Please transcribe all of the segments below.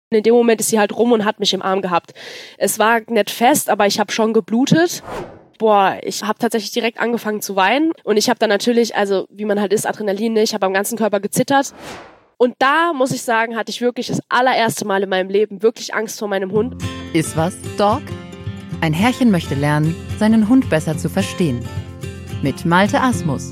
In dem Moment ist sie halt rum und hat mich im Arm gehabt. Es war nicht fest, aber ich habe schon geblutet. Ich habe tatsächlich direkt angefangen zu weinen. Und ich habe dann natürlich, also wie man halt ist, Adrenalin, ich habe am ganzen Körper gezittert. Und da, muss ich sagen, hatte ich wirklich das allererste Mal in meinem Leben wirklich Angst vor meinem Hund. Ist was, Dog? Ein Herrchen möchte lernen, seinen Hund besser zu verstehen. Mit Malte Asmus.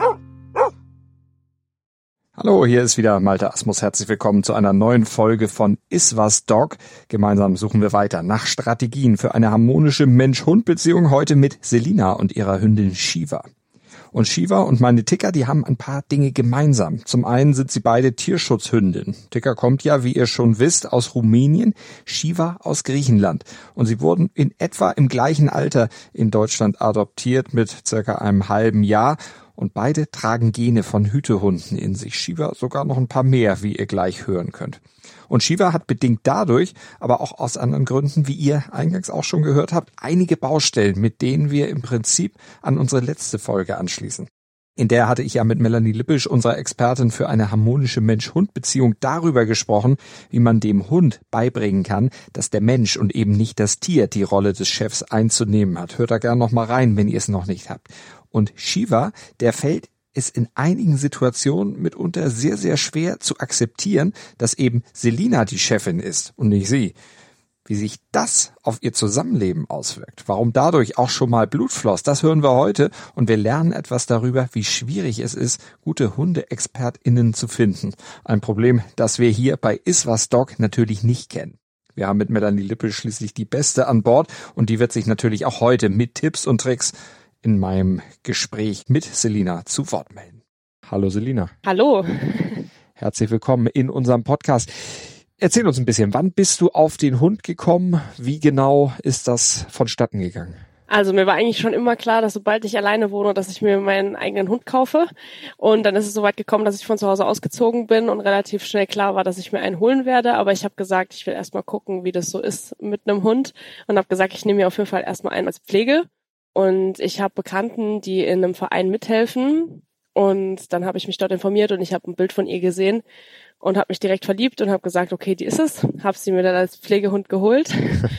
Hallo, hier ist wieder Malte Asmus. Herzlich willkommen zu einer neuen Folge von Ist was, Dog? Gemeinsam suchen wir weiter nach Strategien für eine harmonische Mensch-Hund-Beziehung. Heute mit Selina und ihrer Hündin Shiva. Und Shiva und meine Ticker, die haben ein paar Dinge gemeinsam. Zum einen sind sie beide Tierschutzhündinnen. Ticker kommt ja, wie ihr schon wisst, aus Rumänien, Shiva aus Griechenland. Und sie wurden in etwa im gleichen Alter in Deutschland adoptiert mit circa einem halben Jahr. Und beide tragen Gene von Hütehunden in sich. Shiva sogar noch ein paar mehr, wie ihr gleich hören könnt. Und Shiva hat bedingt dadurch, aber auch aus anderen Gründen, wie ihr eingangs auch schon gehört habt, einige Baustellen, mit denen wir im Prinzip an unsere letzte Folge anschließen. In der hatte ich ja mit Melanie Lippisch, unserer Expertin für eine harmonische Mensch-Hund-Beziehung, darüber gesprochen, wie man dem Hund beibringen kann, dass der Mensch und eben nicht das Tier die Rolle des Chefs einzunehmen hat. Hört da gerne noch mal rein, wenn ihr es noch nicht habt. Und Shiva, der fällt es in einigen Situationen mitunter sehr, sehr schwer zu akzeptieren, dass eben Selina die Chefin ist und nicht sie. Wie sich das auf ihr Zusammenleben auswirkt, warum dadurch auch schon mal Blut floss, das hören wir heute und wir lernen etwas darüber, wie schwierig es ist, gute HundeexpertInnen zu finden. Ein Problem, das wir hier bei Is was, Dog natürlich nicht kennen. Wir haben mit Melanie Lippel schließlich die Beste an Bord und die wird sich natürlich auch heute mit Tipps und Tricks in meinem Gespräch mit Selina zu Wort melden. Hallo Selina. Hallo. Herzlich willkommen in unserem Podcast. Erzähl uns ein bisschen, wann bist du auf den Hund gekommen? Wie genau ist das vonstatten gegangen? Also mir war eigentlich schon immer klar, dass sobald ich alleine wohne, dass ich mir meinen eigenen Hund kaufe. Und dann ist es soweit gekommen, dass ich von zu Hause ausgezogen bin und relativ schnell klar war, dass ich mir einen holen werde. Aber ich habe gesagt, ich will erstmal gucken, wie das so ist mit einem Hund. Und habe gesagt, ich nehme mir auf jeden Fall erstmal einen als Pflege. Und ich habe Bekannten, die in einem Verein mithelfen. Und dann habe ich mich dort informiert und ich habe ein Bild von ihr gesehen und habe mich direkt verliebt und habe gesagt, okay, die ist es. Habe sie mir dann als Pflegehund geholt.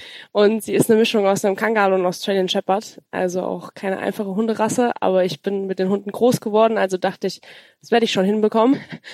Und sie ist eine Mischung aus einem Kangal und einem Australian Shepherd. Also auch keine einfache Hunderasse, aber ich bin mit den Hunden groß geworden, also dachte ich, das werde ich schon hinbekommen.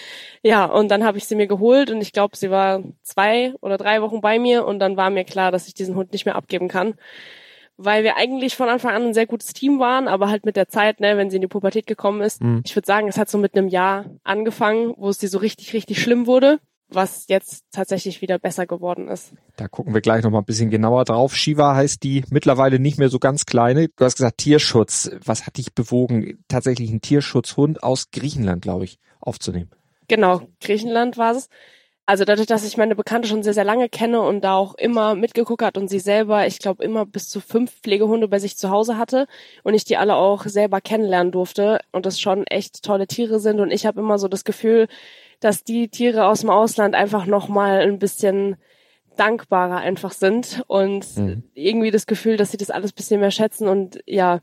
Ja, und dann habe ich sie mir geholt und ich glaube, sie war 2 oder 3 Wochen bei mir und dann war mir klar, dass ich diesen Hund nicht mehr abgeben kann. Weil wir eigentlich von Anfang an ein sehr gutes Team waren, aber halt mit der Zeit, wenn sie in die Pubertät gekommen ist. Ich würde sagen, es hat so mit einem Jahr angefangen, wo es dir so richtig, richtig schlimm wurde, was jetzt tatsächlich wieder besser geworden ist. Da gucken wir gleich noch mal ein bisschen genauer drauf. Shiva heißt die mittlerweile nicht mehr so ganz kleine. Du hast gesagt Tierschutz. Was hat dich bewogen, tatsächlich einen Tierschutzhund aus Griechenland, glaube ich, aufzunehmen? Genau, Griechenland war es. Also dadurch, dass ich meine Bekannte schon sehr, sehr lange kenne und da auch immer mitgeguckt hat und sie selber, ich glaube, immer bis zu 5 Pflegehunde bei sich zu Hause hatte und ich die alle auch selber kennenlernen durfte und das schon echt tolle Tiere sind und ich habe immer so das Gefühl, dass die Tiere aus dem Ausland einfach nochmal ein bisschen dankbarer einfach sind und irgendwie das Gefühl, dass sie das alles ein bisschen mehr schätzen und ja.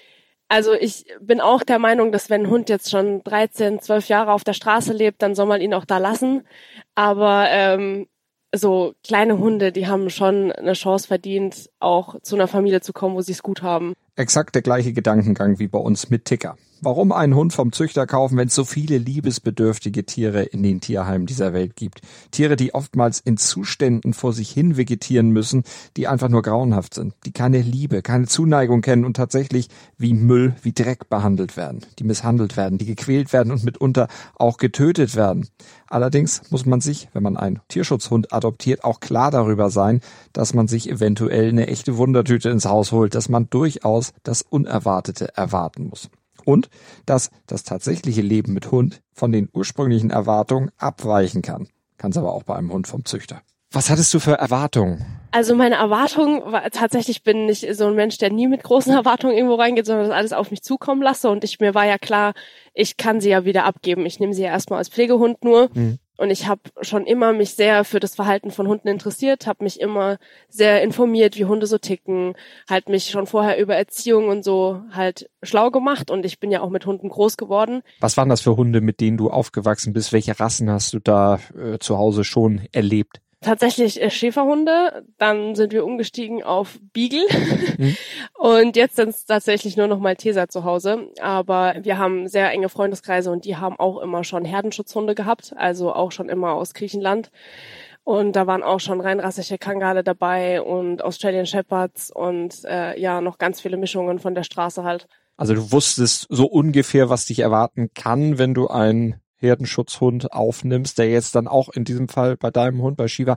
Also ich bin auch der Meinung, dass wenn ein Hund jetzt schon 13, 12 Jahre auf der Straße lebt, dann soll man ihn auch da lassen. Aber so kleine Hunde, die haben schon eine Chance verdient, auch zu einer Familie zu kommen, wo sie es gut haben. Exakt der gleiche Gedankengang wie bei uns mit Ticker. Warum einen Hund vom Züchter kaufen, wenn es so viele liebesbedürftige Tiere in den Tierheimen dieser Welt gibt? Tiere, die oftmals in Zuständen vor sich hin vegetieren müssen, die einfach nur grauenhaft sind, die keine Liebe, keine Zuneigung kennen und tatsächlich wie Müll, wie Dreck behandelt werden, die misshandelt werden, die gequält werden und mitunter auch getötet werden. Allerdings muss man sich, wenn man einen Tierschutzhund adoptiert, auch klar darüber sein, dass man sich eventuell eine echte Wundertüte ins Haus holt, dass man durchaus das Unerwartete erwarten muss. Und dass das tatsächliche Leben mit Hund von den ursprünglichen Erwartungen abweichen kann. Kann es aber auch bei einem Hund vom Züchter. Was hattest du für Erwartungen? Also meine Erwartung war, tatsächlich bin ich so ein Mensch, der nie mit großen Erwartungen irgendwo reingeht, sondern das alles auf mich zukommen lasse. Und mir war ja klar, ich kann sie ja wieder abgeben. Ich nehme sie ja erstmal als Pflegehund nur. Und ich habe schon immer mich sehr für das Verhalten von Hunden interessiert, habe mich immer sehr informiert, wie Hunde so ticken, halt mich schon vorher über Erziehung und so halt schlau gemacht und ich bin ja auch mit Hunden groß geworden. Was waren das für Hunde, mit denen du aufgewachsen bist? Welche Rassen hast du da zu Hause schon erlebt? Tatsächlich Schäferhunde, dann sind wir umgestiegen auf Beagle und jetzt sind es tatsächlich nur noch Malteser zu Hause. Aber wir haben sehr enge Freundeskreise und die haben auch immer schon Herdenschutzhunde gehabt, also auch schon immer aus Griechenland. Und da waren auch schon reinrassige Kangale dabei und Australian Shepherds und noch ganz viele Mischungen von der Straße halt. Also du wusstest so ungefähr, was dich erwarten kann, wenn du einen Herdenschutzhund aufnimmst, der jetzt dann auch in diesem Fall bei deinem Hund, bei Shiva,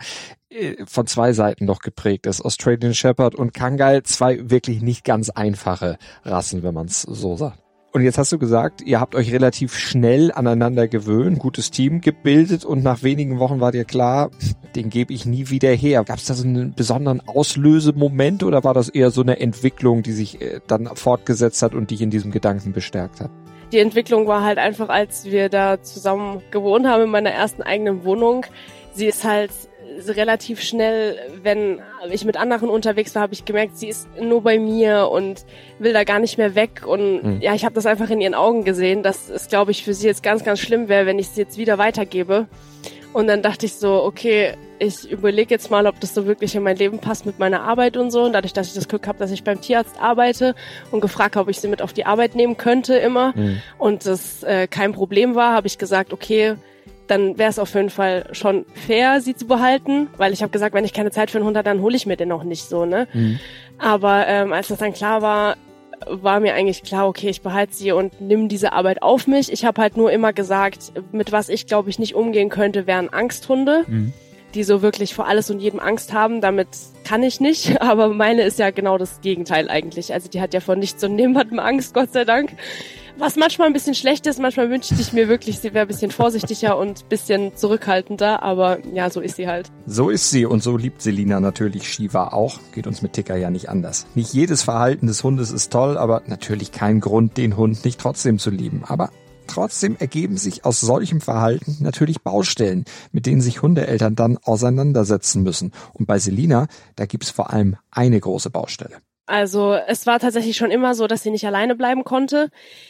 von zwei Seiten noch geprägt ist. Australian Shepherd und Kangal, zwei wirklich nicht ganz einfache Rassen, wenn man es so sagt. Und jetzt hast du gesagt, ihr habt euch relativ schnell aneinander gewöhnt, gutes Team gebildet und nach wenigen Wochen war dir klar, den gebe ich nie wieder her. Gab es da so einen besonderen Auslösemoment oder war das eher so eine Entwicklung, die sich dann fortgesetzt hat und dich in diesem Gedanken bestärkt hat? Die Entwicklung war halt einfach, als wir da zusammen gewohnt haben in meiner ersten eigenen Wohnung. Sie ist halt relativ schnell, wenn ich mit anderen unterwegs war, habe ich gemerkt, sie ist nur bei mir und will da gar nicht mehr weg. Und ja, ich habe das einfach in ihren Augen gesehen, dass es, glaube ich, für sie jetzt ganz, ganz schlimm wäre, wenn ich sie jetzt wieder weitergebe. Und dann dachte ich so, okay, ich überlege jetzt mal, ob das so wirklich in mein Leben passt mit meiner Arbeit und so. Und dadurch, dass ich das Glück habe, dass ich beim Tierarzt arbeite und gefragt habe, ob ich sie mit auf die Arbeit nehmen könnte immer und das kein Problem war, habe ich gesagt, okay, dann wäre es auf jeden Fall schon fair, sie zu behalten, weil ich habe gesagt, wenn ich keine Zeit für einen Hund habe, dann hole ich mir den auch nicht so, ne? Aber als das dann klar war, war mir eigentlich klar, okay, ich behalte sie und nimm diese Arbeit auf mich. Ich habe halt nur immer gesagt, mit was ich, glaube ich, nicht umgehen könnte, wären Angsthunde, die so wirklich vor alles und jedem Angst haben. Damit kann ich nicht, aber meine ist ja genau das Gegenteil eigentlich. Also die hat ja vor nichts und niemandem Angst, Gott sei Dank. Was manchmal ein bisschen schlecht ist, manchmal wünschte ich mir wirklich, sie wäre ein bisschen vorsichtiger und ein bisschen zurückhaltender, aber ja, so ist sie halt. So ist sie und so liebt Selina natürlich Shiva auch. Geht uns mit Ticker ja nicht anders. Nicht jedes Verhalten des Hundes ist toll, aber natürlich kein Grund, den Hund nicht trotzdem zu lieben. Aber trotzdem ergeben sich aus solchem Verhalten natürlich Baustellen, mit denen sich Hundeeltern dann auseinandersetzen müssen. Und bei Selina, da gibt's vor allem eine große Baustelle. Also es war tatsächlich schon immer so, dass sie nicht alleine bleiben konnte.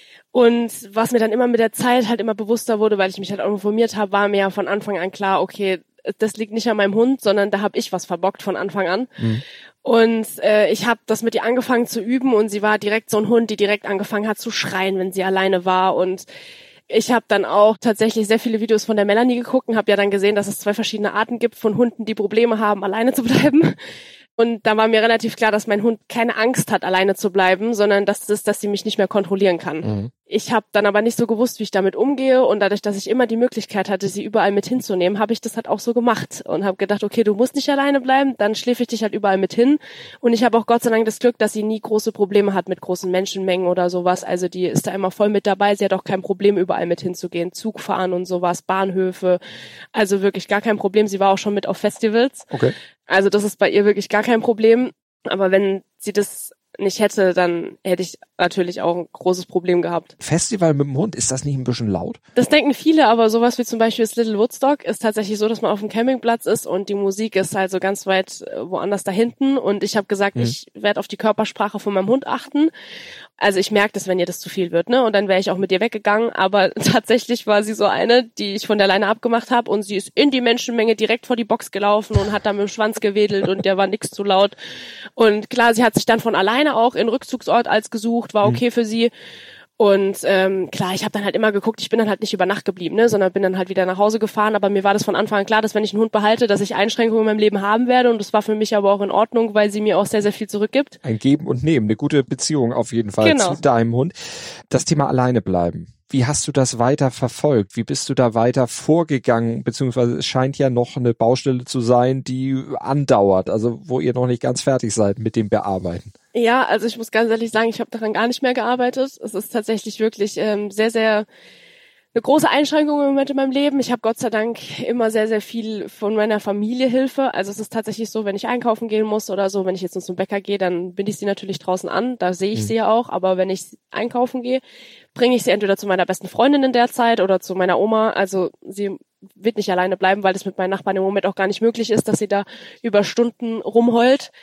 Und was mir dann immer mit der Zeit halt immer bewusster wurde, weil ich mich halt auch informiert habe, war mir ja von Anfang an klar, okay, das liegt nicht an meinem Hund, sondern da habe ich was verbockt von Anfang an. Und ich habe das mit ihr angefangen zu üben und sie war direkt so ein Hund, die direkt angefangen hat zu schreien, wenn sie alleine war. Und ich habe dann auch tatsächlich sehr viele Videos von der Melanie geguckt und habe ja dann gesehen, dass es 2 verschiedene Arten gibt von Hunden, die Probleme haben, alleine zu bleiben. Und da war mir relativ klar, dass mein Hund keine Angst hat, alleine zu bleiben, sondern dass sie mich nicht mehr kontrollieren kann. Ich habe dann aber nicht so gewusst, wie ich damit umgehe und dadurch, dass ich immer die Möglichkeit hatte, sie überall mit hinzunehmen, habe ich das halt auch so gemacht und habe gedacht, okay, du musst nicht alleine bleiben, dann schläfe ich dich halt überall mit hin. Und ich habe auch Gott sei Dank das Glück, dass sie nie große Probleme hat mit großen Menschenmengen oder sowas. Also die ist da immer voll mit dabei. Sie hat auch kein Problem, überall mit hinzugehen. Zug fahren und sowas, Bahnhöfe. Also wirklich gar kein Problem. Sie war auch schon mit auf Festivals. Okay. Also das ist bei ihr wirklich gar kein Problem. Aber wenn sie das nicht hätte, dann hätte ich natürlich auch ein großes Problem gehabt. Festival mit dem Hund, ist das nicht ein bisschen laut? Das denken viele, aber sowas wie zum Beispiel das Little Woodstock ist tatsächlich so, dass man auf dem Campingplatz ist und die Musik ist halt so ganz weit woanders da hinten und ich habe gesagt, ich werde auf die Körpersprache von meinem Hund achten. Also ich merke das, wenn ihr das zu viel wird, ne? Und dann wäre ich auch mit ihr weggegangen, aber tatsächlich war sie so eine, die ich von der Leine abgemacht habe und sie ist in die Menschenmenge direkt vor die Box gelaufen und hat da mit dem Schwanz gewedelt und der war nix zu laut. Und klar, sie hat sich dann von alleine auch in Rückzugsort als gesucht, war okay für sie. Und klar, ich habe dann halt immer geguckt, ich bin dann halt nicht über Nacht geblieben, ne, sondern bin dann halt wieder nach Hause gefahren. Aber mir war das von Anfang an klar, dass wenn ich einen Hund behalte, dass ich Einschränkungen in meinem Leben haben werde. Und das war für mich aber auch in Ordnung, weil sie mir auch sehr, sehr viel zurückgibt. Ein Geben und Nehmen, eine gute Beziehung auf jeden Fall zu deinem Hund. Das Thema alleine bleiben. Wie hast du das weiter verfolgt? Wie bist du da weiter vorgegangen? Beziehungsweise es scheint ja noch eine Baustelle zu sein, die andauert, also wo ihr noch nicht ganz fertig seid mit dem Bearbeiten. Ja, also ich muss ganz ehrlich sagen, ich habe daran gar nicht mehr gearbeitet. Es ist tatsächlich wirklich sehr, sehr eine große Einschränkung im Moment in meinem Leben. Ich habe Gott sei Dank immer sehr, sehr viel von meiner Familie Hilfe. Also es ist tatsächlich so, wenn ich einkaufen gehen muss oder so, wenn ich jetzt zum Bäcker gehe, dann binde ich sie natürlich draußen an. Da sehe ich sie ja auch. Aber wenn ich einkaufen gehe, bringe ich sie entweder zu meiner besten Freundin in der Zeit oder zu meiner Oma. Also sie wird nicht alleine bleiben, weil das mit meinen Nachbarn im Moment auch gar nicht möglich ist, dass sie da über Stunden rumheult.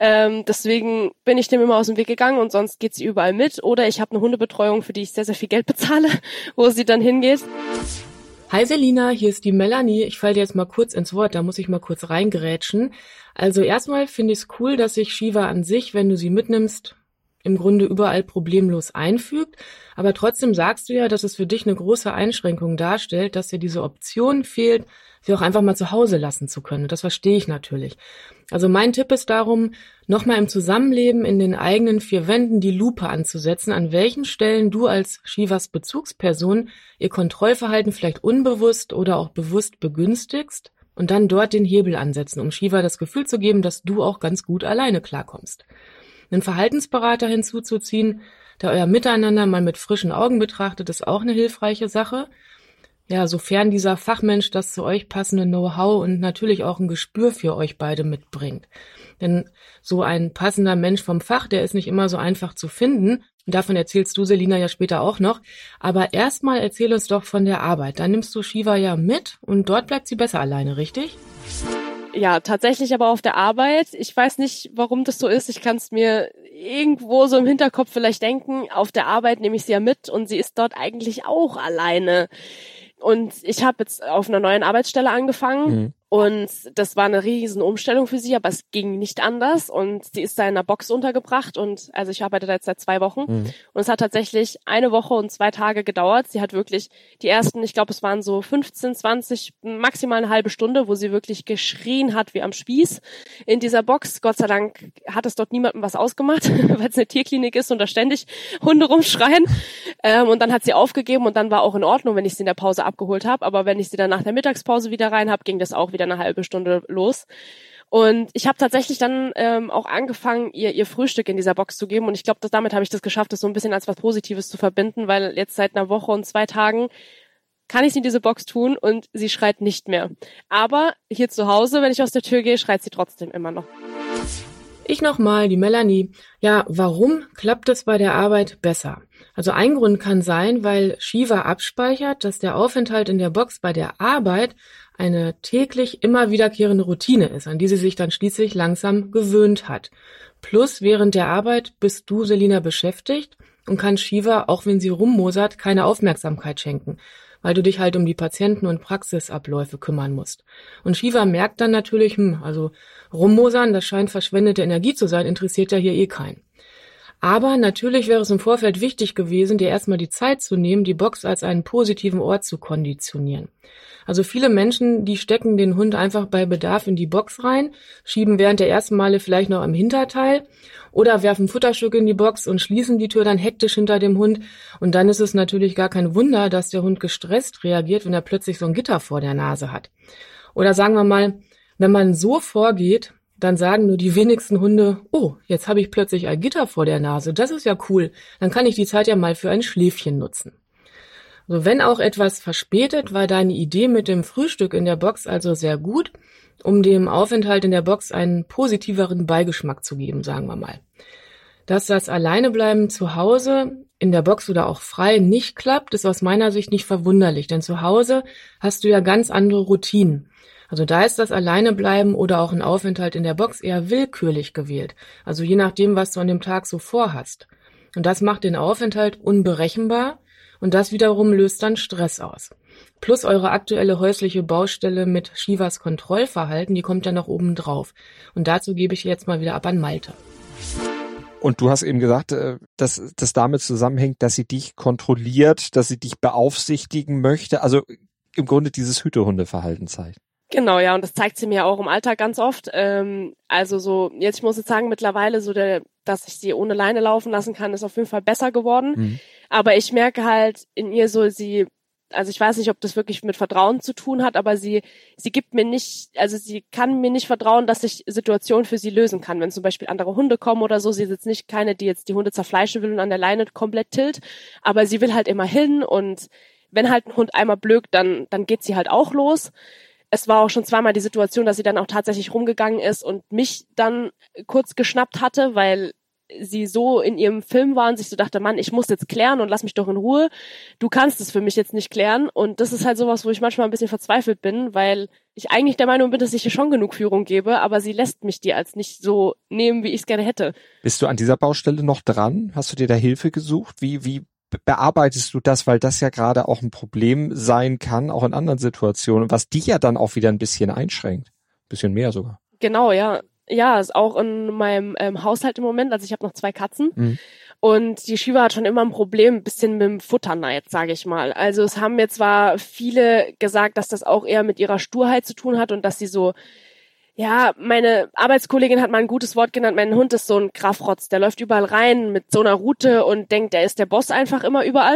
Deswegen bin ich dem immer aus dem Weg gegangen und sonst geht sie überall mit. Oder ich habe eine Hundebetreuung, für die ich sehr, sehr viel Geld bezahle, wo sie dann hingeht. Hi Selina, hier ist die Melanie. Ich falle dir jetzt mal kurz ins Wort, da muss ich mal kurz reingerätschen. Also erstmal finde ich es cool, dass sich Shiva an sich, wenn du sie mitnimmst, im Grunde überall problemlos einfügt. Aber trotzdem sagst du ja, dass es für dich eine große Einschränkung darstellt, dass dir diese Option fehlt, sie auch einfach mal zu Hause lassen zu können. Das verstehe ich natürlich. Also mein Tipp ist darum, nochmal im Zusammenleben in den eigenen vier Wänden die Lupe anzusetzen, an welchen Stellen du als Shivas Bezugsperson ihr Kontrollverhalten vielleicht unbewusst oder auch bewusst begünstigst und dann dort den Hebel ansetzen, um Shiva das Gefühl zu geben, dass du auch ganz gut alleine klarkommst. Einen Verhaltensberater hinzuzuziehen, der euer Miteinander mal mit frischen Augen betrachtet, ist auch eine hilfreiche Sache. Ja, sofern dieser Fachmensch das zu euch passende Know-how und natürlich auch ein Gespür für euch beide mitbringt. Denn so ein passender Mensch vom Fach, der ist nicht immer so einfach zu finden. Und davon erzählst du, Selina, ja später auch noch. Aber erstmal erzähl uns doch von der Arbeit. Da nimmst du Shiva ja mit und dort bleibt sie besser alleine, richtig? Ja, tatsächlich aber auf der Arbeit. Ich weiß nicht, warum das so ist. Ich kann es mir irgendwo so im Hinterkopf vielleicht denken. Auf der Arbeit nehme ich sie ja mit und sie ist dort eigentlich auch alleine. Und ich habe jetzt auf einer neuen Arbeitsstelle angefangen und das war eine riesen Umstellung für sie, aber es ging nicht anders und sie ist da in einer Box untergebracht und also ich arbeite da jetzt seit 2 Wochen und es hat tatsächlich 1 Woche und 2 Tage gedauert. Sie hat wirklich die ersten, ich glaube es waren so 15, 20, maximal eine halbe Stunde, wo sie wirklich geschrien hat wie am Spieß in dieser Box. Gott sei Dank hat es dort niemandem was ausgemacht, weil es eine Tierklinik ist und da ständig Hunde rumschreien. Und dann hat sie aufgegeben und dann war auch in Ordnung, wenn ich sie in der Pause abgeholt habe. Aber wenn ich sie dann nach der Mittagspause wieder rein habe, ging das auch wieder eine halbe Stunde los. Und ich habe tatsächlich dann auch angefangen, ihr Frühstück in dieser Box zu geben. Und ich glaube, damit habe ich das geschafft, das so ein bisschen als was Positives zu verbinden, weil jetzt seit einer Woche und 2 Tagen kann ich sie in diese Box tun und sie schreit nicht mehr. Aber hier zu Hause, wenn ich aus der Tür gehe, schreit sie trotzdem immer noch. Ich nochmal, die Melanie. Ja, warum klappt es bei der Arbeit besser? Also ein Grund kann sein, weil Shiva abspeichert, dass der Aufenthalt in der Box bei der Arbeit eine täglich immer wiederkehrende Routine ist, an die sie sich dann schließlich langsam gewöhnt hat. Plus während der Arbeit bist du, Selina, beschäftigt und kann Shiva, auch wenn sie rummosert, keine Aufmerksamkeit schenken, weil du dich halt um die Patienten- und Praxisabläufe kümmern musst. Und Shiva merkt dann natürlich, also rummosern, das scheint verschwendete Energie zu sein, interessiert ja hier eh keinen. Aber natürlich wäre es im Vorfeld wichtig gewesen, dir erstmal die Zeit zu nehmen, die Box als einen positiven Ort zu konditionieren. Also viele Menschen, die stecken den Hund einfach bei Bedarf in die Box rein, schieben während der ersten Male vielleicht noch am Hinterteil oder werfen Futterstücke in die Box und schließen die Tür dann hektisch hinter dem Hund. Und dann ist es natürlich gar kein Wunder, dass der Hund gestresst reagiert, wenn er plötzlich so ein Gitter vor der Nase hat. Oder sagen wir mal, wenn man so vorgeht, dann sagen nur die wenigsten Hunde, oh, jetzt habe ich plötzlich ein Gitter vor der Nase, das ist ja cool, dann kann ich die Zeit ja mal für ein Schläfchen nutzen. Also wenn auch etwas verspätet, war deine Idee mit dem Frühstück in der Box also sehr gut, um dem Aufenthalt in der Box einen positiveren Beigeschmack zu geben, sagen wir mal. Dass das Alleinebleiben zu Hause, in der Box oder auch frei nicht klappt, ist aus meiner Sicht nicht verwunderlich, denn zu Hause hast du ja ganz andere Routinen. Also da ist das Alleinebleiben oder auch ein Aufenthalt in der Box eher willkürlich gewählt. Also je nachdem, was du an dem Tag so vorhast. Und das macht den Aufenthalt unberechenbar und das wiederum löst dann Stress aus. Plus eure aktuelle häusliche Baustelle mit Shivas Kontrollverhalten, die kommt ja noch oben drauf. Und dazu gebe ich jetzt mal wieder ab an Malte. Und du hast eben gesagt, dass das damit zusammenhängt, dass sie dich kontrolliert, dass sie dich beaufsichtigen möchte. Also im Grunde dieses Hütehundeverhalten zeigt. Genau, ja, und das zeigt sie mir auch im Alltag ganz oft. Also so, jetzt ich muss jetzt sagen, mittlerweile so dass ich sie ohne Leine laufen lassen kann, ist auf jeden Fall besser geworden. Aber ich merke halt in ihr so, also ich weiß nicht, ob das wirklich mit Vertrauen zu tun hat, aber sie gibt mir nicht, also sie kann mir nicht vertrauen, dass ich Situationen für sie lösen kann. Wenn zum Beispiel andere Hunde kommen oder so, sie ist jetzt nicht keine, die jetzt die Hunde zerfleischen will und an der Leine komplett tilt, aber sie will halt immer hin und wenn halt ein Hund einmal blökt, dann geht sie halt auch los. Es war auch schon zweimal die Situation, dass sie dann auch tatsächlich rumgegangen ist und mich dann kurz geschnappt hatte, weil sie so in ihrem Film war und sich so dachte, Mann, ich muss jetzt klären und lass mich doch in Ruhe. Du kannst es für mich jetzt nicht klären. Und das ist halt sowas, wo ich manchmal ein bisschen verzweifelt bin, weil ich eigentlich der Meinung bin, dass ich ihr schon genug Führung gebe, aber sie lässt mich die als nicht so nehmen, wie ich es gerne hätte. Bist du an dieser Baustelle noch dran? Hast du dir da Hilfe gesucht? Wie bearbeitest du das, weil das ja gerade auch ein Problem sein kann, auch in anderen Situationen, was dich ja dann auch wieder ein bisschen einschränkt. Ein bisschen mehr sogar. Genau, ja. Ja, ist auch in meinem Haushalt im Moment. Also ich habe noch 2 Katzen und die Shiva hat schon immer ein Problem, ein bisschen mit dem Futterneid, sage ich mal. Also es haben mir zwar viele gesagt, dass das auch eher mit ihrer Sturheit zu tun hat und dass sie so, ja, meine Arbeitskollegin hat mal ein gutes Wort genannt, mein Hund ist so ein Grafrotz, der läuft überall rein mit so einer Rute und denkt, er ist der Boss einfach immer überall.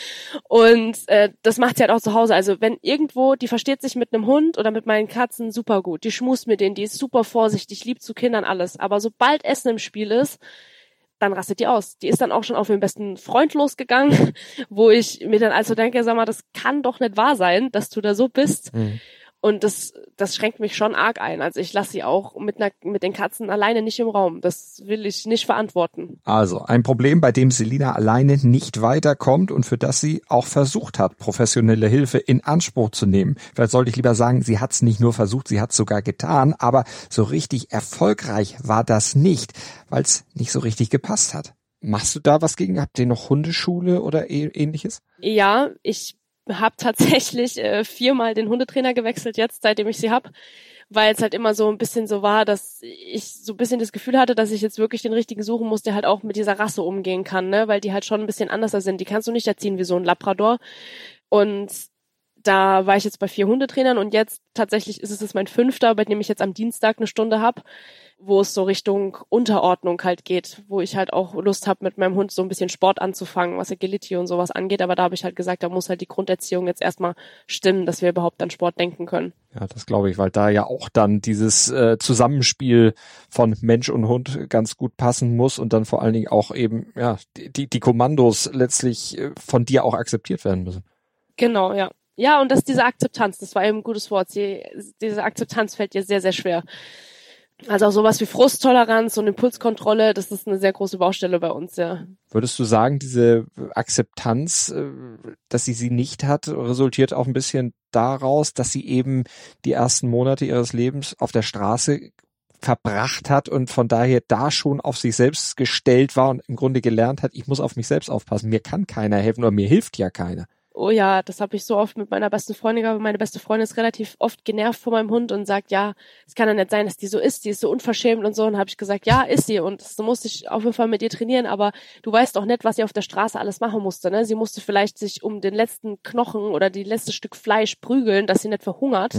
Und das macht sie halt auch zu Hause. Also wenn irgendwo, die versteht sich mit einem Hund oder mit meinen Katzen super gut, die schmust mit denen, die ist super vorsichtig, lieb zu Kindern, alles. Aber sobald Essen im Spiel ist, dann rastet die aus. Die ist dann auch schon auf ihren besten Freund losgegangen, wo ich mir dann also denke, sag mal, das kann doch nicht wahr sein, dass du da so bist. Und das schränkt mich schon arg ein. Also ich lasse sie auch mit den Katzen alleine nicht im Raum. Das will ich nicht verantworten. Also ein Problem, bei dem Selina alleine nicht weiterkommt und für das sie auch versucht hat, professionelle Hilfe in Anspruch zu nehmen. Vielleicht sollte ich lieber sagen, sie hat es nicht nur versucht, sie hat es sogar getan, aber so richtig erfolgreich war das nicht, weil es nicht so richtig gepasst hat. Machst du da was gegen? Habt ihr noch Hundeschule oder ähnliches? Ja, ich habe tatsächlich 4-mal den Hundetrainer gewechselt jetzt, seitdem ich sie habe, weil es halt immer so ein bisschen so war, dass ich so ein bisschen das Gefühl hatte, dass ich jetzt wirklich den richtigen suchen muss, der halt auch mit dieser Rasse umgehen kann, ne, weil die halt schon ein bisschen anders sind. Die kannst du nicht erziehen wie so ein Labrador. Und da war ich jetzt bei 4 Hundetrainern und jetzt tatsächlich ist es mein 5., bei dem ich jetzt am Dienstag eine Stunde habe, wo es so Richtung Unterordnung halt geht, wo ich halt auch Lust habe, mit meinem Hund so ein bisschen Sport anzufangen, was Agility und sowas angeht. Aber da habe ich halt gesagt, da muss halt die Grunderziehung jetzt erstmal stimmen, dass wir überhaupt an Sport denken können. Ja, das glaube ich, weil da ja auch dann dieses Zusammenspiel von Mensch und Hund ganz gut passen muss und dann vor allen Dingen auch eben ja die Kommandos letztlich von dir auch akzeptiert werden müssen. Genau, ja. Ja, und diese Akzeptanz, das war eben ein gutes Wort. Diese Akzeptanz fällt dir sehr, sehr schwer. Also auch sowas wie Frusttoleranz und Impulskontrolle, das ist eine sehr große Baustelle bei uns, ja. Würdest du sagen, diese Akzeptanz, dass sie nicht hat, resultiert auch ein bisschen daraus, dass sie eben die ersten Monate ihres Lebens auf der Straße verbracht hat und von daher da schon auf sich selbst gestellt war und im Grunde gelernt hat, ich muss auf mich selbst aufpassen, mir kann keiner helfen oder mir hilft ja keiner. Oh ja, das habe ich so oft mit meiner besten Freundin gehabt. Meine beste Freundin ist relativ oft genervt von meinem Hund und sagt, ja, es kann ja nicht sein, dass die so ist so unverschämt und so. Und habe ich gesagt, ja, ist sie und so musste ich auf jeden Fall mit ihr trainieren, aber du weißt doch nicht, was sie auf der Straße alles machen musste, ne? Sie musste vielleicht sich um den letzten Knochen oder die letzte Stück Fleisch prügeln, dass sie nicht verhungert.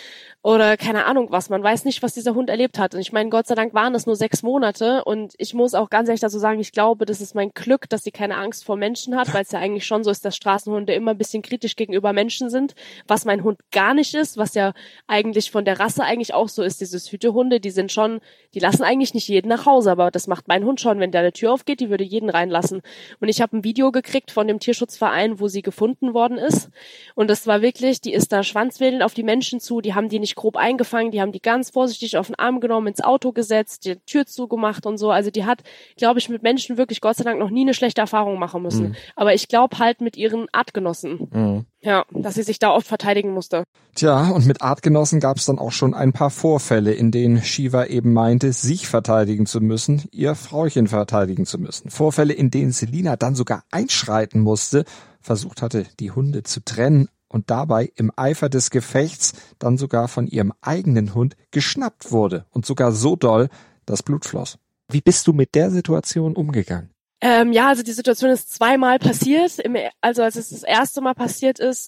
Oder keine Ahnung was. Man weiß nicht, was dieser Hund erlebt hat. Und ich meine, Gott sei Dank waren es nur 6 Monate. Und ich muss auch ganz ehrlich dazu sagen, ich glaube, das ist mein Glück, dass sie keine Angst vor Menschen hat, weil es ja eigentlich schon so ist, dass Straßenhunde immer ein bisschen kritisch gegenüber Menschen sind, was mein Hund gar nicht ist, was ja eigentlich von der Rasse eigentlich auch so ist. Diese Hütehunde, die lassen eigentlich nicht jeden nach Hause, aber das macht mein Hund schon. Wenn da eine Tür aufgeht, die würde jeden reinlassen. Und ich habe ein Video gekriegt von dem Tierschutzverein, wo sie gefunden worden ist. Und das war wirklich, die ist da schwanzwedelnd auf die Menschen zu, die haben die nicht grob eingefangen, die haben die ganz vorsichtig auf den Arm genommen, ins Auto gesetzt, die Tür zugemacht und so. Also die hat, glaube ich, mit Menschen wirklich Gott sei Dank noch nie eine schlechte Erfahrung machen müssen. Aber ich glaube halt mit ihren Artgenossen. Ja, dass sie sich da oft verteidigen musste. Tja, und mit Artgenossen gab es dann auch schon ein paar Vorfälle, in denen Shiva eben meinte, sich verteidigen zu müssen, ihr Frauchen verteidigen zu müssen. Vorfälle, in denen Selina dann sogar einschreiten musste, versucht hatte, die Hunde zu trennen und dabei im Eifer des Gefechts dann sogar von ihrem eigenen Hund geschnappt wurde und sogar so doll, dass Blut floss. Wie bist du mit der Situation umgegangen? Ja, also die Situation ist 2-mal passiert. Also als es das erste Mal passiert ist,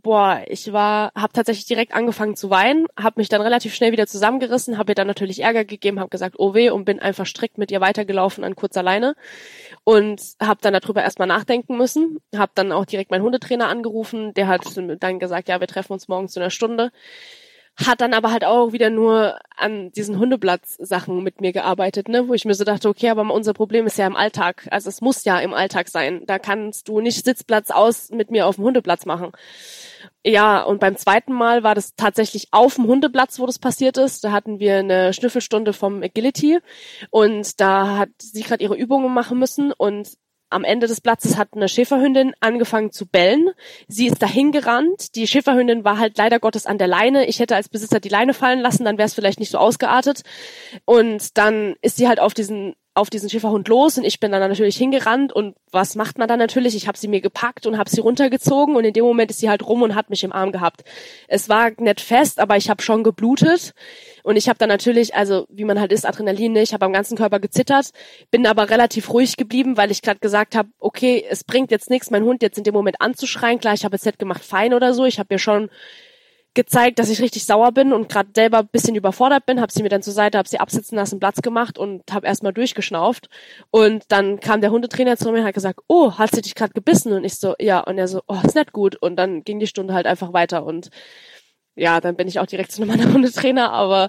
habe tatsächlich direkt angefangen zu weinen, habe mich dann relativ schnell wieder zusammengerissen, habe ihr dann natürlich Ärger gegeben, habe gesagt, oh weh, und bin einfach strikt mit ihr weitergelaufen an kurzer Leine und habe dann darüber erstmal nachdenken müssen, habe dann auch direkt meinen Hundetrainer angerufen, der hat dann gesagt, ja, wir treffen uns morgen zu einer Stunde. Hat dann aber halt auch wieder nur an diesen Hundeplatz-Sachen mit mir gearbeitet, ne, wo ich mir so dachte, okay, aber unser Problem ist ja im Alltag, also es muss ja im Alltag sein, da kannst du nicht Sitzplatz aus mit mir auf dem Hundeplatz machen. Ja, und beim zweiten Mal war das tatsächlich auf dem Hundeplatz, wo das passiert ist. Da hatten wir eine Schnüffelstunde vom Agility und da hat sie gerade ihre Übungen machen müssen und am Ende des Platzes hat eine Schäferhündin angefangen zu bellen. Sie ist dahin gerannt. Die Schäferhündin war halt leider Gottes an der Leine. Ich hätte als Besitzer die Leine fallen lassen, dann wäre es vielleicht nicht so ausgeartet. Und dann ist sie halt auf auf diesen Schäferhund los und ich bin dann natürlich hingerannt und was macht man dann natürlich? Ich habe sie mir gepackt und habe sie runtergezogen und in dem Moment ist sie halt rum und hat mich im Arm gehabt. Es war nicht fest, aber ich habe schon geblutet und ich habe dann natürlich, also wie man halt ist, Adrenalin, ich habe am ganzen Körper gezittert, bin aber relativ ruhig geblieben, weil ich gerade gesagt habe, okay, es bringt jetzt nichts, meinen Hund jetzt in dem Moment anzuschreien. Klar, ich habe jetzt nicht gemacht, fein oder so, ich habe ihr schon gezeigt, dass ich richtig sauer bin und gerade selber ein bisschen überfordert bin, habe sie mir dann zur Seite, habe sie absitzen lassen, Platz gemacht und habe erstmal durchgeschnauft und dann kam der Hundetrainer zu mir und hat gesagt, oh, hat sie dich gerade gebissen? Und ich so, ja, und er so, oh, ist nicht gut und dann ging die Stunde halt einfach weiter und ja, dann bin ich auch direkt zu einem anderen Hundetrainer, aber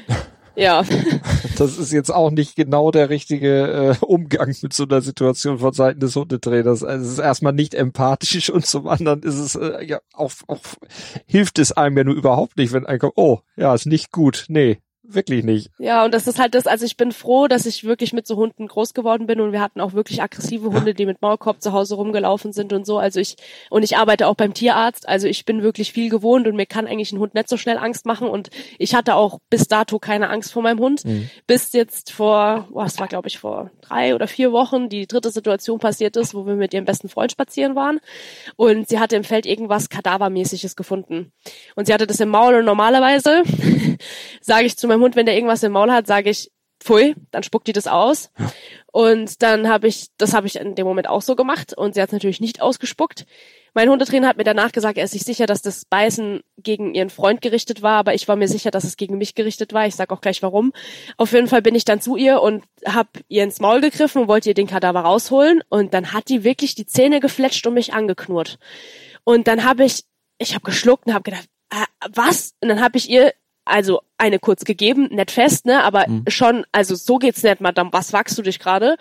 ja. Das ist jetzt auch nicht genau der richtige Umgang mit so einer Situation von Seiten des Hundetrainers. Also es ist erstmal nicht empathisch und zum anderen ist es ja auch hilft es einem ja nur überhaupt nicht, wenn einem kommt, oh, ja, ist nicht gut. Nee, wirklich nicht. Ja, und das ist halt das, also ich bin froh, dass ich wirklich mit so Hunden groß geworden bin und wir hatten auch wirklich aggressive Hunde, die mit Maulkorb zu Hause rumgelaufen sind und so. Also ich arbeite auch beim Tierarzt, also ich bin wirklich viel gewohnt und mir kann eigentlich ein Hund nicht so schnell Angst machen und ich hatte auch bis dato keine Angst vor meinem Hund, bis jetzt es war glaube ich vor 3 oder 4 Wochen die dritte Situation passiert ist, wo wir mit ihrem besten Freund spazieren waren und sie hatte im Feld irgendwas Kadavermäßiges gefunden und sie hatte das im Maul und normalerweise sage ich zu meinem Hund, wenn der irgendwas im Maul hat, sage ich, pfui, dann spuckt die das aus. Und dann habe ich in dem Moment auch so gemacht und sie hat es natürlich nicht ausgespuckt. Mein Hundetrainer hat mir danach gesagt, er ist sich sicher, dass das Beißen gegen ihren Freund gerichtet war, aber ich war mir sicher, dass es gegen mich gerichtet war. Ich sag auch gleich warum. Auf jeden Fall bin ich dann zu ihr und habe ihr ins Maul gegriffen und wollte ihr den Kadaver rausholen und dann hat die wirklich die Zähne gefletscht und mich angeknurrt. Und dann habe ich habe geschluckt und habe gedacht, was? Und dann habe ich ihr also eine kurz gegeben, nicht fest, ne, aber schon, also so geht's nicht, Madame, was wagst du dich gerade?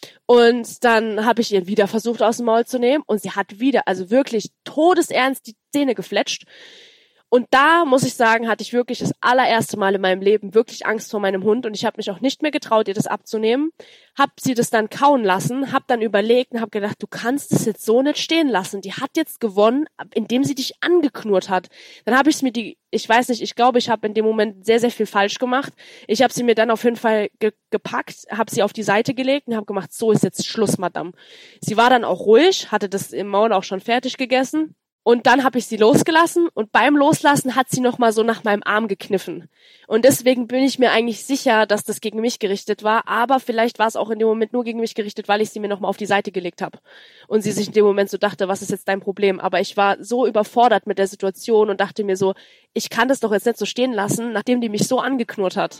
Und dann habe ich ihr wieder versucht aus dem Maul zu nehmen und sie hat wieder, also wirklich todesernst die Zähne gefletscht. Und da, muss ich sagen, hatte ich wirklich das allererste Mal in meinem Leben wirklich Angst vor meinem Hund und ich habe mich auch nicht mehr getraut, ihr das abzunehmen. Hab sie das dann kauen lassen, hab dann überlegt und hab gedacht, du kannst es jetzt so nicht stehen lassen. Die hat jetzt gewonnen, indem sie dich angeknurrt hat. Dann habe ich es mir ich weiß nicht, ich glaube, ich habe in dem Moment sehr, sehr viel falsch gemacht. Ich habe sie mir dann auf jeden Fall gepackt, habe sie auf die Seite gelegt und habe gemacht, so ist jetzt Schluss, Madame. Sie war dann auch ruhig, hatte das im Maul auch schon fertig gegessen. Und dann habe ich sie losgelassen und beim Loslassen hat sie nochmal so nach meinem Arm gekniffen. Und deswegen bin ich mir eigentlich sicher, dass das gegen mich gerichtet war. Aber vielleicht war es auch in dem Moment nur gegen mich gerichtet, weil ich sie mir nochmal auf die Seite gelegt habe. Und sie sich in dem Moment so dachte, was ist jetzt dein Problem? Aber ich war so überfordert mit der Situation und dachte mir so, ich kann das doch jetzt nicht so stehen lassen, nachdem die mich so angeknurrt hat.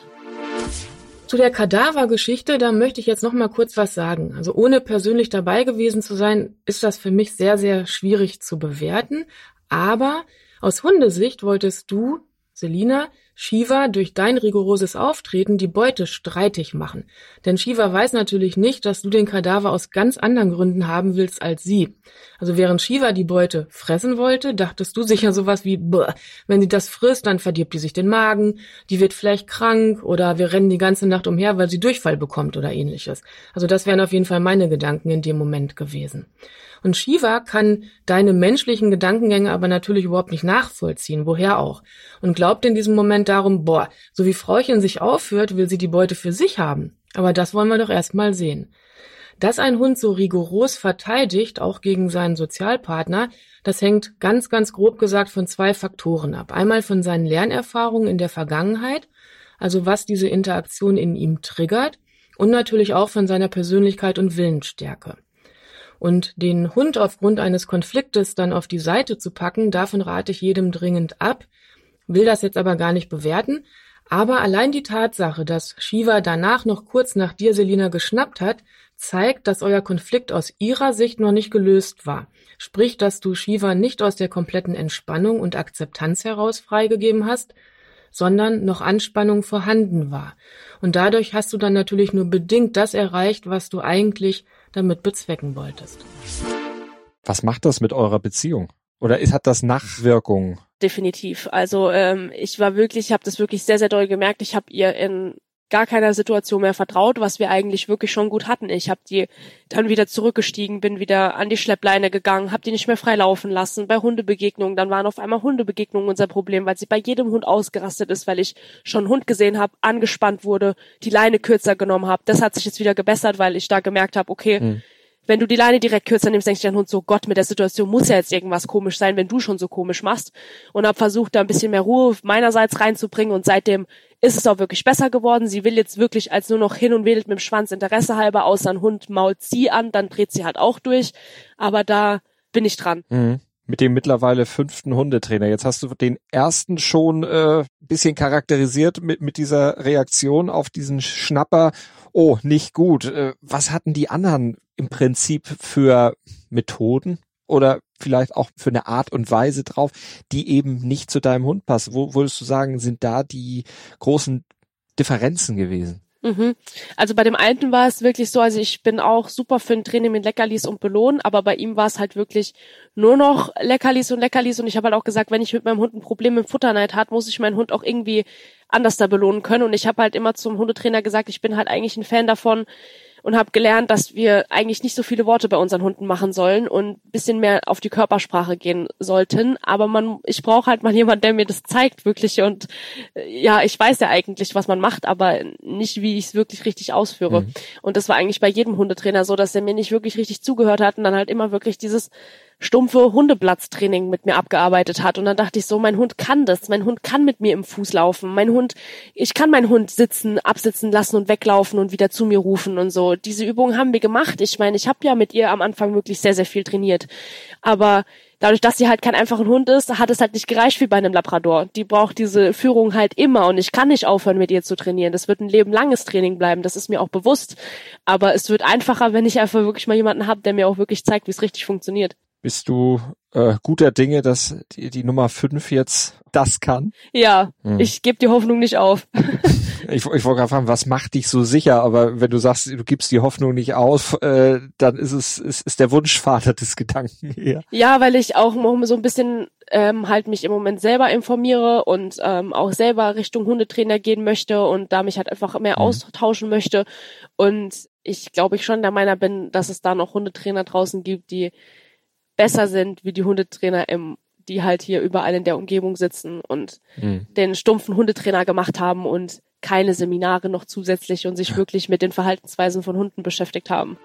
Zu der Kadavergeschichte, da möchte ich jetzt noch mal kurz was sagen. Also ohne persönlich dabei gewesen zu sein, ist das für mich sehr, sehr schwierig zu bewerten. Aber aus Hundesicht wolltest du, Selina, Shiva durch dein rigoroses Auftreten die Beute streitig machen. Denn Shiva weiß natürlich nicht, dass du den Kadaver aus ganz anderen Gründen haben willst als sie. Also während Shiva die Beute fressen wollte, dachtest du sicher sowas wie, wenn sie das frisst, dann verdirbt die sich den Magen, die wird vielleicht krank oder wir rennen die ganze Nacht umher, weil sie Durchfall bekommt oder ähnliches. Also das wären auf jeden Fall meine Gedanken in dem Moment gewesen. Und Shiva kann deine menschlichen Gedankengänge aber natürlich überhaupt nicht nachvollziehen, woher auch. Und glaubt in diesem Moment darum, so wie Frauchen sich aufführt, will sie die Beute für sich haben. Aber das wollen wir doch erst mal sehen. Dass ein Hund so rigoros verteidigt, auch gegen seinen Sozialpartner, das hängt ganz, ganz grob gesagt von 2 Faktoren ab. Einmal von seinen Lernerfahrungen in der Vergangenheit, also was diese Interaktion in ihm triggert, und natürlich auch von seiner Persönlichkeit und Willensstärke. Und den Hund aufgrund eines Konfliktes dann auf die Seite zu packen, davon rate ich jedem dringend ab, will das jetzt aber gar nicht bewerten. Aber allein die Tatsache, dass Shiva danach noch kurz nach dir, Selina, geschnappt hat, zeigt, dass euer Konflikt aus ihrer Sicht noch nicht gelöst war. Sprich, dass du Shiva nicht aus der kompletten Entspannung und Akzeptanz heraus freigegeben hast, sondern noch Anspannung vorhanden war. Und dadurch hast du dann natürlich nur bedingt das erreicht, was du eigentlich damit bezwecken wolltest. Was macht das mit eurer Beziehung? Oder hat das Nachwirkungen? Definitiv. Also ich habe das wirklich sehr, sehr doll gemerkt. Ich habe ihr in gar keiner Situation mehr vertraut, was wir eigentlich wirklich schon gut hatten. Ich habe die dann wieder zurückgestiegen, bin wieder an die Schleppleine gegangen, habe die nicht mehr frei laufen lassen. Bei Hundebegegnungen, dann waren auf einmal Hundebegegnungen unser Problem, weil sie bei jedem Hund ausgerastet ist, weil ich schon einen Hund gesehen habe, angespannt wurde, die Leine kürzer genommen habe. Das hat sich jetzt wieder gebessert, weil ich da gemerkt habe, okay, wenn du die Leine direkt kürzer nimmst, denkt sich dein Hund so, Gott, mit der Situation muss ja jetzt irgendwas komisch sein, wenn du schon so komisch machst. Und habe versucht, da ein bisschen mehr Ruhe meinerseits reinzubringen. Und seitdem ist es auch wirklich besser geworden. Sie will jetzt wirklich als nur noch hin und wedelt mit dem Schwanz Interesse halber, außer ein Hund mault sie an, dann dreht sie halt auch durch. Aber da bin ich dran. Mit dem mittlerweile 5. Hundetrainer. Jetzt hast du den ersten schon bisschen charakterisiert mit dieser Reaktion auf diesen Schnapper. Oh, nicht gut. Was hatten die anderen im Prinzip für Methoden oder vielleicht auch für eine Art und Weise drauf, die eben nicht zu deinem Hund passt? Wo würdest du sagen, sind da die großen Differenzen gewesen? Also bei dem Alten war es wirklich so, also ich bin auch super für ein Training mit Leckerlis und Belohnen, aber bei ihm war es halt wirklich nur noch Leckerlis und ich habe halt auch gesagt, wenn ich mit meinem Hund ein Problem mit Futterneid hat, muss ich meinen Hund auch irgendwie anders da belohnen können und ich habe halt immer zum Hundetrainer gesagt, ich bin halt eigentlich ein Fan davon und habe gelernt, dass wir eigentlich nicht so viele Worte bei unseren Hunden machen sollen und ein bisschen mehr auf die Körpersprache gehen sollten. Aber ich brauche halt mal jemanden, der mir das zeigt wirklich. Und ja, ich weiß ja eigentlich, was man macht, aber nicht, wie ich es wirklich richtig ausführe. Und das war eigentlich bei jedem Hundetrainer so, dass er mir nicht wirklich richtig zugehört hat und dann halt immer wirklich dieses stumpfe Hundeplatztraining mit mir abgearbeitet hat. Und dann dachte ich so, mein Hund kann das. Mein Hund kann mit mir im Fuß laufen. Ich kann meinen Hund absitzen lassen und weglaufen und wieder zu mir rufen und so. Diese Übungen haben wir gemacht. Ich meine, ich habe ja mit ihr am Anfang wirklich sehr, sehr viel trainiert. Aber dadurch, dass sie halt kein einfacher Hund ist, hat es halt nicht gereicht wie bei einem Labrador. Die braucht diese Führung halt immer und ich kann nicht aufhören, mit ihr zu trainieren. Das wird ein lebenlanges Training bleiben, das ist mir auch bewusst. Aber es wird einfacher, wenn ich einfach wirklich mal jemanden habe, der mir auch wirklich zeigt, wie es richtig funktioniert. Bist du guter Dinge, dass die Nummer 5 jetzt das kann? Ja, ich gebe die Hoffnung nicht auf. Ich wollte gerade fragen, was macht dich so sicher? Aber wenn du sagst, du gibst die Hoffnung nicht auf, dann ist der Wunschvater des Gedanken eher. Ja, weil ich auch so ein bisschen halt mich im Moment selber informiere und auch selber Richtung Hundetrainer gehen möchte und da mich halt einfach mehr austauschen möchte. Und ich glaube, ich schon der Meinung bin, dass es da noch Hundetrainer draußen gibt, die besser sind wie die Hundetrainer, die halt hier überall in der Umgebung sitzen und den stumpfen Hundetrainer gemacht haben und keine Seminare noch zusätzlich und sich wirklich mit den Verhaltensweisen von Hunden beschäftigt haben.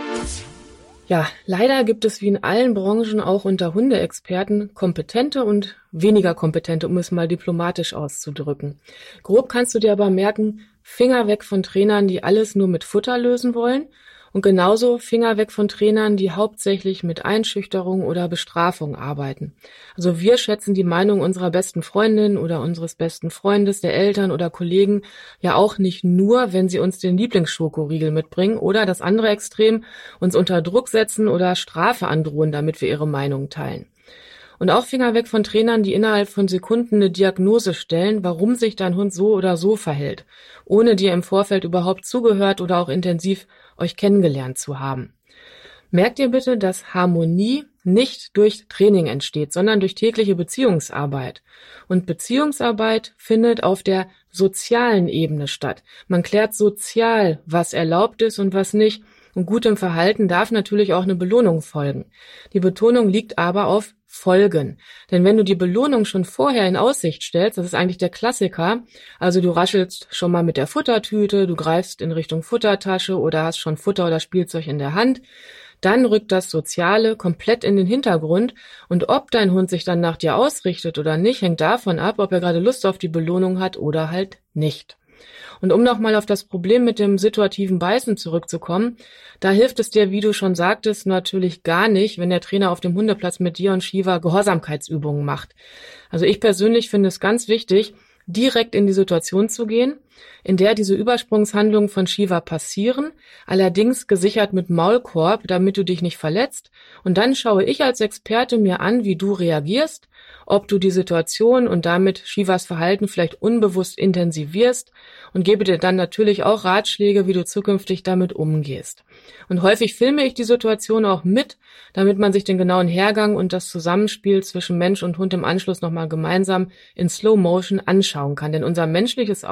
Ja, leider gibt es wie in allen Branchen auch unter Hundeexperten kompetente und weniger kompetente, um es mal diplomatisch auszudrücken. Grob kannst du dir aber merken, Finger weg von Trainern, die alles nur mit Futter lösen wollen. Und genauso Finger weg von Trainern, die hauptsächlich mit Einschüchterung oder Bestrafung arbeiten. Also wir schätzen die Meinung unserer besten Freundin oder unseres besten Freundes, der Eltern oder Kollegen ja auch nicht nur, wenn sie uns den Lieblingsschokoriegel mitbringen oder das andere Extrem uns unter Druck setzen oder Strafe androhen, damit wir ihre Meinung teilen. Und auch Finger weg von Trainern, die innerhalb von Sekunden eine Diagnose stellen, warum sich dein Hund so oder so verhält, ohne dir im Vorfeld überhaupt zugehört oder auch intensiv euch kennengelernt zu haben. Merkt ihr bitte, dass Harmonie nicht durch Training entsteht, sondern durch tägliche Beziehungsarbeit. Und Beziehungsarbeit findet auf der sozialen Ebene statt. Man klärt sozial, was erlaubt ist und was nicht. Und gutem Verhalten darf natürlich auch eine Belohnung folgen. Die Betonung liegt aber auf Folgen. Denn wenn du die Belohnung schon vorher in Aussicht stellst, das ist eigentlich der Klassiker, also du raschelst schon mal mit der Futtertüte, du greifst in Richtung Futtertasche oder hast schon Futter oder Spielzeug in der Hand, dann rückt das Soziale komplett in den Hintergrund und ob dein Hund sich dann nach dir ausrichtet oder nicht, hängt davon ab, ob er gerade Lust auf die Belohnung hat oder halt nicht. Und um nochmal auf das Problem mit dem situativen Beißen zurückzukommen, da hilft es dir, wie du schon sagtest, natürlich gar nicht, wenn der Trainer auf dem Hundeplatz mit dir und Shiva Gehorsamkeitsübungen macht. Also ich persönlich finde es ganz wichtig, direkt in die Situation zu gehen, in der diese Übersprungshandlungen von Shiva passieren, allerdings gesichert mit Maulkorb, damit du dich nicht verletzt. Und dann schaue ich als Experte mir an, wie du reagierst, ob du die Situation und damit Shivas Verhalten vielleicht unbewusst intensivierst und gebe dir dann natürlich auch Ratschläge, wie du zukünftig damit umgehst. Und häufig filme ich die Situation auch mit, damit man sich den genauen Hergang und das Zusammenspiel zwischen Mensch und Hund im Anschluss nochmal gemeinsam in Slow Motion anschauen kann. Denn unser menschliches Auge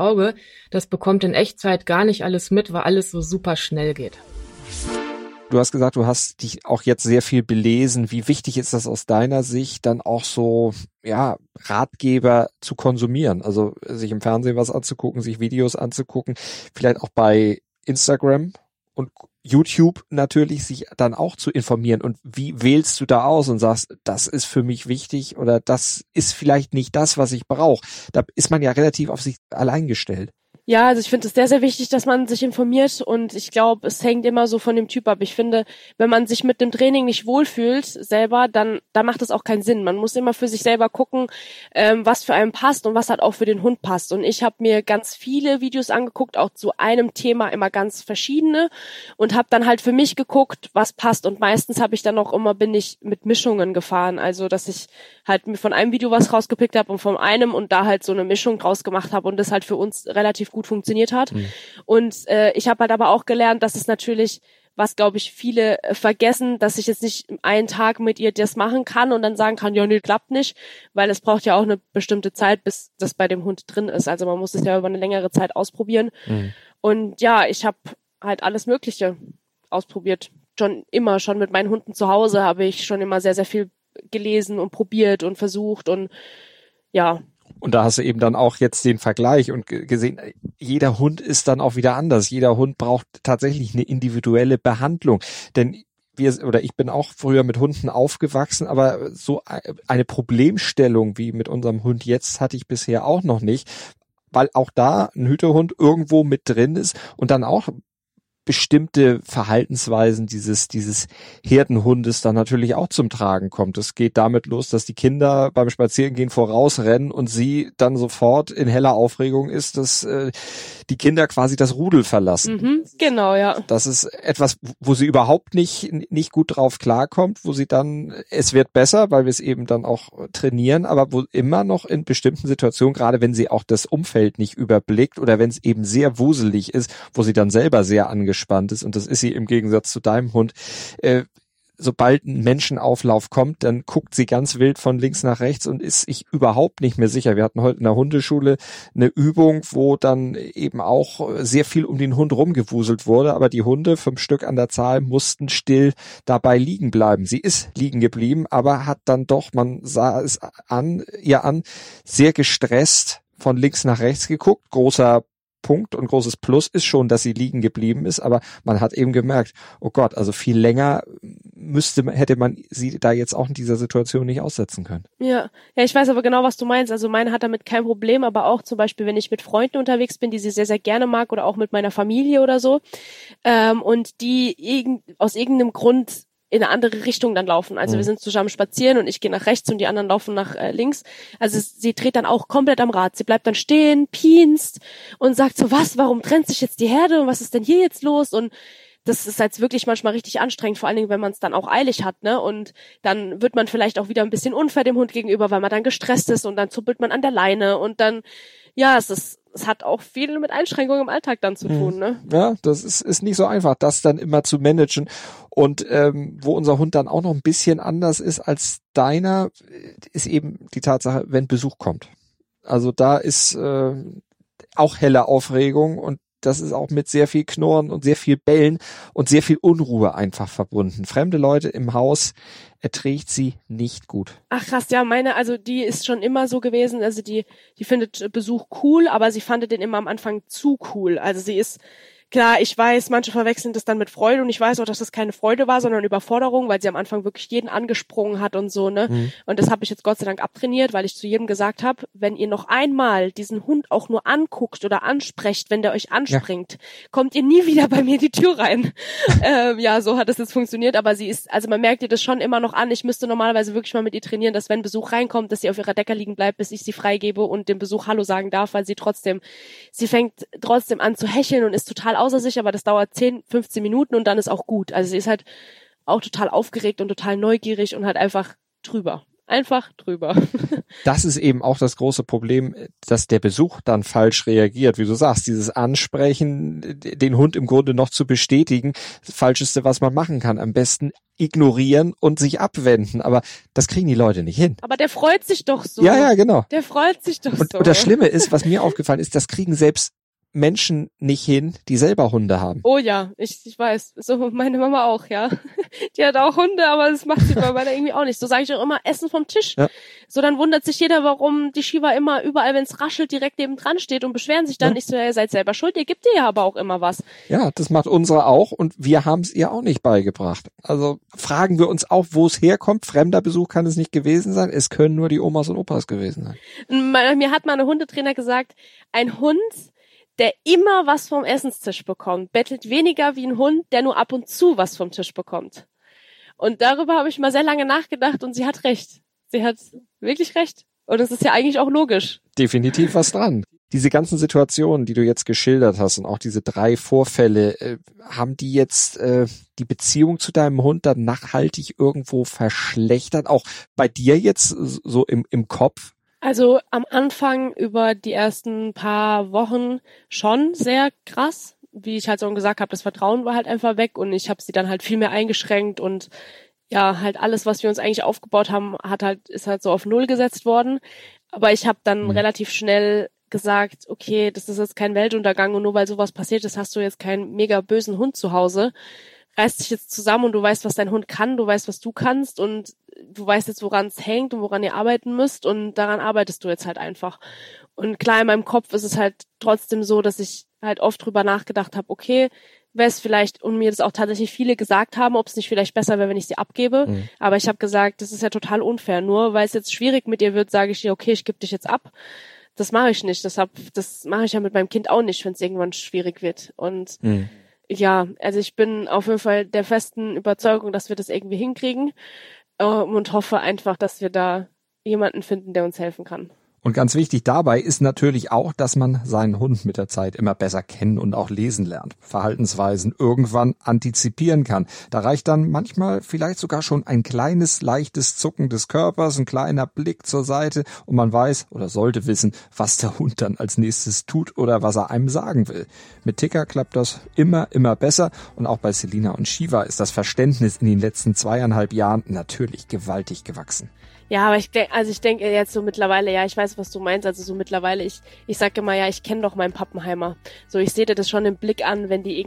das bekommt in Echtzeit gar nicht alles mit, weil alles so super schnell geht. Du hast gesagt, du hast dich auch jetzt sehr viel belesen. Wie wichtig ist das aus deiner Sicht, dann auch so, ja, Ratgeber zu konsumieren? Also sich im Fernsehen was anzugucken, sich Videos anzugucken, vielleicht auch bei Instagram und YouTube natürlich sich dann auch zu informieren. Und wie wählst du da aus und sagst, das ist für mich wichtig oder das ist vielleicht nicht das, was ich brauche? Da ist man ja relativ auf sich allein gestellt. Ja, also ich finde es sehr, sehr wichtig, dass man sich informiert und ich glaube, es hängt immer so von dem Typ ab. Ich finde, wenn man sich mit dem Training nicht wohlfühlt selber, dann macht es auch keinen Sinn. Man muss immer für sich selber gucken, was für einen passt und was halt auch für den Hund passt. Und ich habe mir ganz viele Videos angeguckt, auch zu einem Thema immer ganz verschiedene und habe dann halt für mich geguckt, was passt. Und meistens bin ich mit Mischungen gefahren. Also, dass ich halt mir von einem Video was rausgepickt habe und von einem und da halt so eine Mischung draus gemacht habe und das halt für uns relativ gut funktioniert hat. Mhm. Und ich habe halt aber auch gelernt, dass es natürlich, was glaube ich viele vergessen, dass ich jetzt nicht einen Tag mit ihr das machen kann und dann sagen kann, ja, nee, klappt nicht, weil es braucht ja auch eine bestimmte Zeit, bis das bei dem Hund drin ist. Also man muss es ja über eine längere Zeit ausprobieren. Mhm. Und ja, ich habe halt alles Mögliche ausprobiert. Schon mit meinen Hunden zu Hause habe ich schon immer sehr, sehr viel gelesen und probiert und versucht und ja. Und da hast du eben dann auch jetzt den Vergleich und gesehen, jeder Hund ist dann auch wieder anders. Jeder Hund braucht tatsächlich eine individuelle Behandlung. Denn ich bin auch früher mit Hunden aufgewachsen, aber so eine Problemstellung wie mit unserem Hund jetzt hatte ich bisher auch noch nicht, weil auch da ein Hütehund irgendwo mit drin ist und dann auch bestimmte Verhaltensweisen dieses Herdenhundes dann natürlich auch zum Tragen kommt. Es geht damit los, dass die Kinder beim Spazierengehen vorausrennen und sie dann sofort in heller Aufregung ist, dass die Kinder quasi das Rudel verlassen. Mhm, genau, ja. Das ist etwas, wo sie überhaupt nicht gut drauf klarkommt, wo sie dann, es wird besser, weil wir es eben dann auch trainieren, aber wo immer noch in bestimmten Situationen, gerade wenn sie auch das Umfeld nicht überblickt oder wenn es eben sehr wuselig ist, wo sie dann selber sehr angespannt ist, und das ist sie im Gegensatz zu deinem Hund, sobald ein Menschenauflauf kommt, dann guckt sie ganz wild von links nach rechts und ist sich überhaupt nicht mehr sicher. Wir hatten heute in der Hundeschule eine Übung, wo dann eben auch sehr viel um den Hund rumgewuselt wurde, aber die Hunde, 5 Stück an der Zahl, mussten still dabei liegen bleiben. Sie ist liegen geblieben, aber hat dann doch, man sah es ihr an, sehr gestresst von links nach rechts geguckt. Großer Punkt und großes Plus ist schon, dass sie liegen geblieben ist, aber man hat eben gemerkt, oh Gott, also viel länger hätte man sie da jetzt auch in dieser Situation nicht aussetzen können. Ja, ich weiß aber genau, was du meinst. Also meine hat damit kein Problem, aber auch zum Beispiel, wenn ich mit Freunden unterwegs bin, die sie sehr, sehr gerne mag oder auch mit meiner Familie oder so, und die aus irgendeinem Grund in eine andere Richtung dann laufen. Also wir sind zusammen spazieren und ich gehe nach rechts und die anderen laufen nach links. Also sie dreht dann auch komplett am Rad. Sie bleibt dann stehen, pienst und sagt so, warum trennt sich jetzt die Herde und was ist denn hier jetzt los? Und das ist jetzt wirklich manchmal richtig anstrengend, vor allen Dingen, wenn man es dann auch eilig hat, ne? Und dann wird man vielleicht auch wieder ein bisschen unfair dem Hund gegenüber, weil man dann gestresst ist und dann zuppelt man an der Leine und dann, ja, es hat auch viel mit Einschränkungen im Alltag dann zu tun, ne? Ja, das ist nicht so einfach, das dann immer zu managen. Und wo unser Hund dann auch noch ein bisschen anders ist als deiner, ist eben die Tatsache, wenn Besuch kommt. Also da ist auch helle Aufregung und das ist auch mit sehr viel Knurren und sehr viel Bellen und sehr viel Unruhe einfach verbunden. Fremde Leute im Haus erträgt sie nicht gut. Ach krass, ja, also die ist schon immer so gewesen, also die findet Besuch cool, aber sie fand den immer am Anfang zu cool. Also sie ist, klar, ich weiß, manche verwechseln das dann mit Freude und ich weiß auch, dass das keine Freude war, sondern Überforderung, weil sie am Anfang wirklich jeden angesprungen hat und so, ne? Mhm. Und das habe ich jetzt Gott sei Dank abtrainiert, weil ich zu jedem gesagt habe, wenn ihr noch einmal diesen Hund auch nur anguckt oder ansprecht, wenn der euch anspringt, kommt ihr nie wieder bei mir in die Tür rein. Ja, so hat es jetzt funktioniert, aber sie ist, also man merkt ihr das schon immer noch an. Ich müsste normalerweise wirklich mal mit ihr trainieren, dass wenn Besuch reinkommt, dass sie auf ihrer Decke liegen bleibt, bis ich sie freigebe und dem Besuch Hallo sagen darf, weil sie fängt trotzdem an zu hecheln und ist total außer sich, aber das dauert 10, 15 Minuten und dann ist auch gut. Also sie ist halt auch total aufgeregt und total neugierig und halt einfach drüber. Einfach drüber. Das ist eben auch das große Problem, dass der Besuch dann falsch reagiert. Wie du sagst, dieses Ansprechen, den Hund im Grunde noch zu bestätigen, das Falscheste, was man machen kann. Am besten ignorieren und sich abwenden. Aber das kriegen die Leute nicht hin. Aber der freut sich doch so. Ja, genau. Der freut sich doch so. Und das Schlimme ist, was mir aufgefallen ist, das kriegen selbst Menschen nicht hin, die selber Hunde haben? Oh ja, ich weiß. So meine Mama auch, ja. Die hat auch Hunde, aber das macht sie bei meiner irgendwie auch nicht. So sage ich auch immer, Essen vom Tisch. Ja. So, dann wundert sich jeder, warum die Shiva immer überall, wenn es raschelt, direkt neben dran steht und beschweren sich dann. Ja. Ich so, ja, ihr seid selber schuld, ihr gebt ihr ja aber auch immer was. Ja, das macht unsere auch und wir haben es ihr auch nicht beigebracht. Also fragen wir uns auch, wo es herkommt. Fremder Besuch kann es nicht gewesen sein. Es können nur die Omas und Opas gewesen sein. Mir hat mal eine Hundetrainer gesagt, ein Hund, der immer was vom Essenstisch bekommt, bettelt weniger wie ein Hund, der nur ab und zu was vom Tisch bekommt. Und darüber habe ich mal sehr lange nachgedacht und sie hat recht. Sie hat wirklich recht. Und es ist ja eigentlich auch logisch. Definitiv was dran. Diese ganzen Situationen, die du jetzt geschildert hast und auch diese 3 Vorfälle, haben die jetzt die Beziehung zu deinem Hund dann nachhaltig irgendwo verschlechtert? Auch bei dir jetzt so im Kopf? Also am Anfang über die ersten paar Wochen schon sehr krass. Wie ich halt schon gesagt habe, das Vertrauen war halt einfach weg und ich habe sie dann halt viel mehr eingeschränkt und ja, halt alles, was wir uns eigentlich aufgebaut haben, ist halt so auf Null gesetzt worden. Aber ich habe dann relativ schnell gesagt, okay, das ist jetzt kein Weltuntergang und nur weil sowas passiert ist, hast du jetzt keinen mega bösen Hund zu Hause. Reiß dich jetzt zusammen und du weißt, was dein Hund kann, du weißt, was du kannst und du weißt jetzt, woran es hängt und woran ihr arbeiten müsst und daran arbeitest du jetzt halt einfach. Und klar, in meinem Kopf ist es halt trotzdem so, dass ich halt oft drüber nachgedacht habe, okay, wäre es vielleicht, und mir das auch tatsächlich viele gesagt haben, ob es nicht vielleicht besser wäre, wenn ich sie abgebe. Aber ich habe gesagt, das ist ja total unfair. Nur weil es jetzt schwierig mit ihr wird, sage ich dir, okay, ich gebe dich jetzt ab. Das mache ich nicht. Das mache ich ja mit meinem Kind auch nicht, wenn es irgendwann schwierig wird. Und ja, also ich bin auf jeden Fall der festen Überzeugung, dass wir das irgendwie hinkriegen und hoffe einfach, dass wir da jemanden finden, der uns helfen kann. Und ganz wichtig dabei ist natürlich auch, dass man seinen Hund mit der Zeit immer besser kennen und auch lesen lernt, Verhaltensweisen irgendwann antizipieren kann. Da reicht dann manchmal vielleicht sogar schon ein kleines, leichtes Zucken des Körpers, ein kleiner Blick zur Seite und man weiß oder sollte wissen, was der Hund dann als nächstes tut oder was er einem sagen will. Mit Ticker klappt das immer besser und auch bei Selina und Shiva ist das Verständnis in den letzten 2,5 Jahren natürlich gewaltig gewachsen. Ja, aber ich denke jetzt so mittlerweile, ja, ich weiß, was du meinst, also so mittlerweile, ich sage immer, ja, ich kenne doch meinen Pappenheimer. So, ich sehe dir das schon im Blick an, wenn die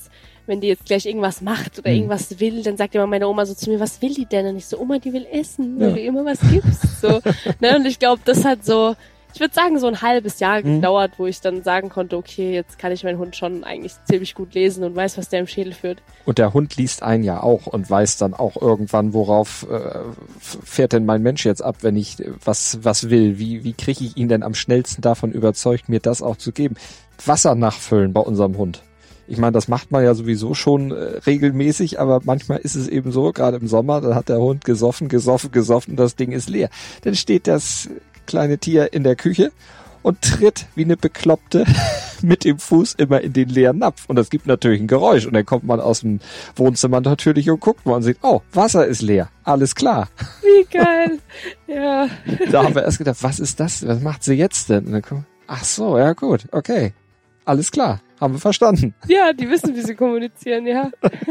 jetzt gleich irgendwas macht oder irgendwas will, dann sagt immer meine Oma so zu mir, was will die denn? Und ich so, Oma, die will essen, weil du immer was gibst, so. Ne? Und ich glaube, das hat so, ich würde sagen, so ein halbes Jahr gedauert, wo ich dann sagen konnte, okay, jetzt kann ich meinen Hund schon eigentlich ziemlich gut lesen und weiß, was der im Schädel führt. Und der Hund liest einen ja auch und weiß dann auch irgendwann, worauf fährt denn mein Mensch jetzt ab, wenn ich was will. Wie kriege ich ihn denn am schnellsten davon überzeugt, mir das auch zu geben? Wasser nachfüllen bei unserem Hund. Ich meine, das macht man ja sowieso schon regelmäßig, aber manchmal ist es eben so, gerade im Sommer, dann hat der Hund gesoffen und das Ding ist leer. Dann steht das kleine Tier in der Küche und tritt wie eine Bekloppte mit dem Fuß immer in den leeren Napf. Und das gibt natürlich ein Geräusch. Und dann kommt man aus dem Wohnzimmer natürlich und guckt mal und sieht, oh, Wasser ist leer. Alles klar. Wie geil. Ja. Da haben wir erst gedacht, was ist das? Was macht sie jetzt denn? Und dann kommt, ach so, ja gut, okay. Alles klar. Haben wir verstanden. Ja, die wissen, wie sie kommunizieren, ja.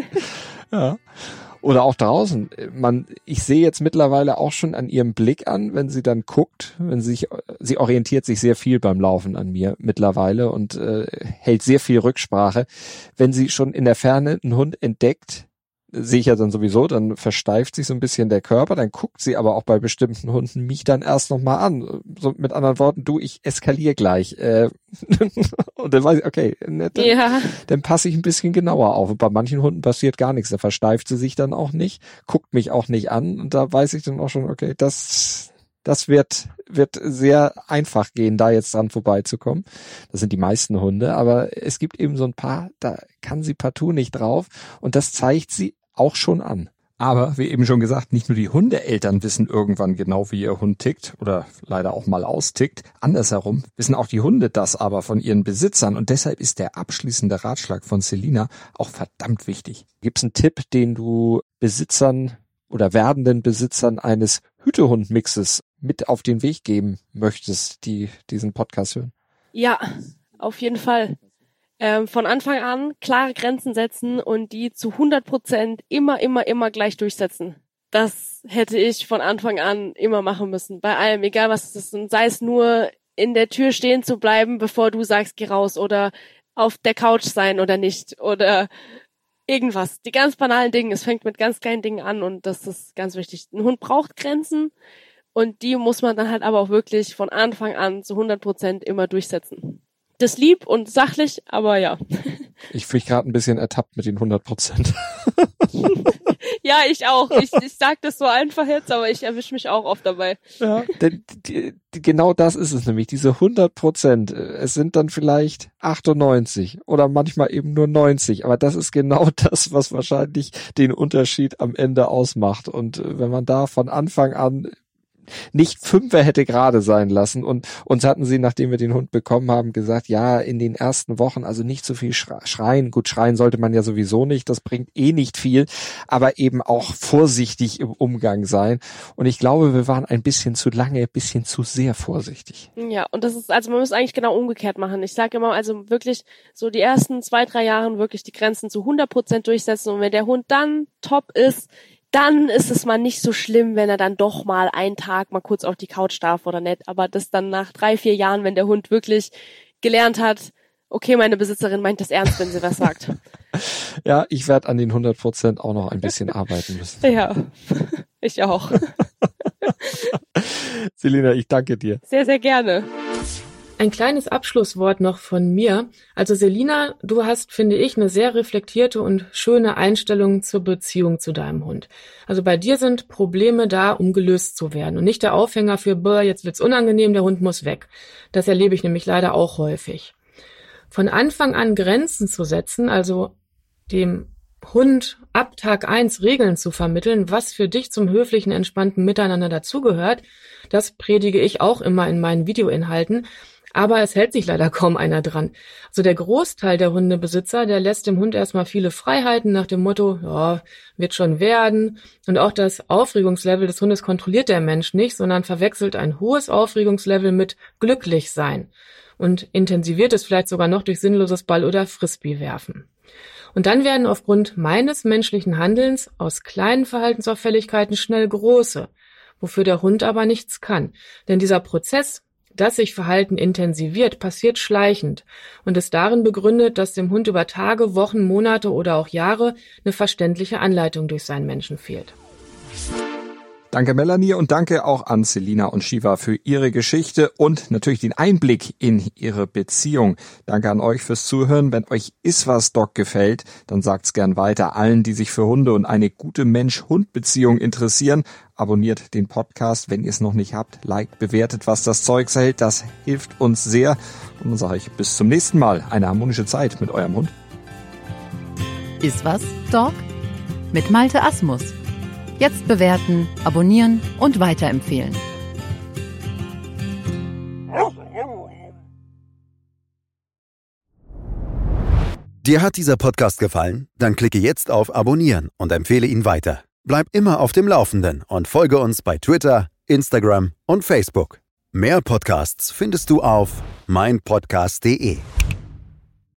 Ja. Oder auch draußen. Ich sehe jetzt mittlerweile auch schon an ihrem Blick an, wenn sie dann guckt, sie orientiert sich sehr viel beim Laufen an mir mittlerweile und hält sehr viel Rücksprache. Wenn sie schon in der Ferne einen Hund entdeckt, sehe ich ja dann sowieso, dann versteift sich so ein bisschen der Körper, dann guckt sie aber auch bei bestimmten Hunden mich dann erst nochmal an. So mit anderen Worten, du, ich eskaliere gleich. Und dann weiß ich, okay, dann passe ich ein bisschen genauer auf. Und bei manchen Hunden passiert gar nichts, da versteift sie sich dann auch nicht, guckt mich auch nicht an und da weiß ich dann auch schon, okay, das wird sehr einfach gehen, da jetzt dran vorbeizukommen. Das sind die meisten Hunde, aber es gibt eben so ein paar, da kann sie partout nicht drauf und das zeigt sie auch schon an. Aber, wie eben schon gesagt, nicht nur die Hundeeltern wissen irgendwann genau, wie ihr Hund tickt oder leider auch mal austickt. Andersherum wissen auch die Hunde das aber von ihren Besitzern und deshalb ist der abschließende Ratschlag von Selina auch verdammt wichtig. Gibt's einen Tipp, den du Besitzern oder werdenden Besitzern eines Hütehund-Mixes mit auf den Weg geben möchtest, die diesen Podcast hören? Ja, auf jeden Fall. Von Anfang an klare Grenzen setzen und die zu 100% immer gleich durchsetzen. Das hätte ich von Anfang an immer machen müssen. Bei allem, egal was es ist. Und sei es nur in der Tür stehen zu bleiben, bevor du sagst, geh raus, oder auf der Couch sein oder nicht, oder irgendwas. Die ganz banalen Dinge. Es fängt mit ganz kleinen Dingen an und das ist ganz wichtig. Ein Hund braucht Grenzen und die muss man dann halt aber auch wirklich von Anfang an zu 100% immer durchsetzen. Das lieb und sachlich, aber ja. Ich fühle mich gerade ein bisschen ertappt mit den 100%. Ja, ich auch. Ich sag das so einfach jetzt, aber ich erwische mich auch oft dabei. Ja, denn genau das ist es nämlich, diese 100%. Es sind dann vielleicht 98 oder manchmal eben nur 90, aber das ist genau das, was wahrscheinlich den Unterschied am Ende ausmacht. Und wenn man da von Anfang an nicht Fünfer hätte gerade sein lassen, und uns hatten sie, nachdem wir den Hund bekommen haben, gesagt, ja, in den ersten Wochen also nicht so viel schreien. Gut, schreien sollte man ja sowieso nicht, das bringt nicht viel, aber eben auch vorsichtig im Umgang sein. Und ich glaube, wir waren ein bisschen zu lange, ein bisschen zu sehr vorsichtig. Ja, und das ist, also man muss eigentlich genau umgekehrt machen. Ich sage immer, also wirklich so die ersten 2-3 Jahre wirklich die Grenzen zu 100% durchsetzen, und wenn der Hund dann top ist, dann ist es mal nicht so schlimm, wenn er dann doch mal einen Tag mal kurz auf die Couch darf oder nicht. Aber das dann nach 3-4 Jahren, wenn der Hund wirklich gelernt hat, okay, meine Besitzerin meint das ernst, wenn sie was sagt. Ja, ich werde an den 100% auch noch ein bisschen arbeiten müssen. Ja, ich auch. Selina, ich danke dir. Sehr, sehr gerne. Ein kleines Abschlusswort noch von mir. Also Selina, du hast, finde ich, eine sehr reflektierte und schöne Einstellung zur Beziehung zu deinem Hund. Also bei dir sind Probleme da, um gelöst zu werden und nicht der Aufhänger für, jetzt wird's unangenehm, der Hund muss weg. Das erlebe ich nämlich leider auch häufig. Von Anfang an Grenzen zu setzen, also dem Hund ab Tag 1 Regeln zu vermitteln, was für dich zum höflichen, entspannten Miteinander dazugehört, das predige ich auch immer in meinen Videoinhalten. Aber es hält sich leider kaum einer dran. Also der Großteil der Hundebesitzer, der lässt dem Hund erstmal viele Freiheiten nach dem Motto, ja, wird schon werden. Und auch das Aufregungslevel des Hundes kontrolliert der Mensch nicht, sondern verwechselt ein hohes Aufregungslevel mit glücklich sein und intensiviert es vielleicht sogar noch durch sinnloses Ball- oder Frisbee-Werfen. Und dann werden aufgrund meines menschlichen Handelns aus kleinen Verhaltensauffälligkeiten schnell große, wofür der Hund aber nichts kann. Denn dieser Prozess, dass sich Verhalten intensiviert, passiert schleichend und ist darin begründet, dass dem Hund über Tage, Wochen, Monate oder auch Jahre eine verständliche Anleitung durch seinen Menschen fehlt. Danke Melanie und danke auch an Selina und Shiva für ihre Geschichte und natürlich den Einblick in ihre Beziehung. Danke an euch fürs Zuhören. Wenn euch Iswas Dog gefällt, dann sagt's gern weiter allen, die sich für Hunde und eine gute Mensch-Hund-Beziehung interessieren. Abonniert den Podcast, wenn ihr es noch nicht habt. Liked, bewertet, was das Zeug hält. Das hilft uns sehr. Und dann sage ich bis zum nächsten Mal. Eine harmonische Zeit mit eurem Hund. Iswas Dog? Mit Malte Asmus. Jetzt bewerten, abonnieren und weiterempfehlen. Dir hat dieser Podcast gefallen? Dann klicke jetzt auf Abonnieren und empfehle ihn weiter. Bleib immer auf dem Laufenden und folge uns bei Twitter, Instagram und Facebook. Mehr Podcasts findest du auf meinpodcast.de.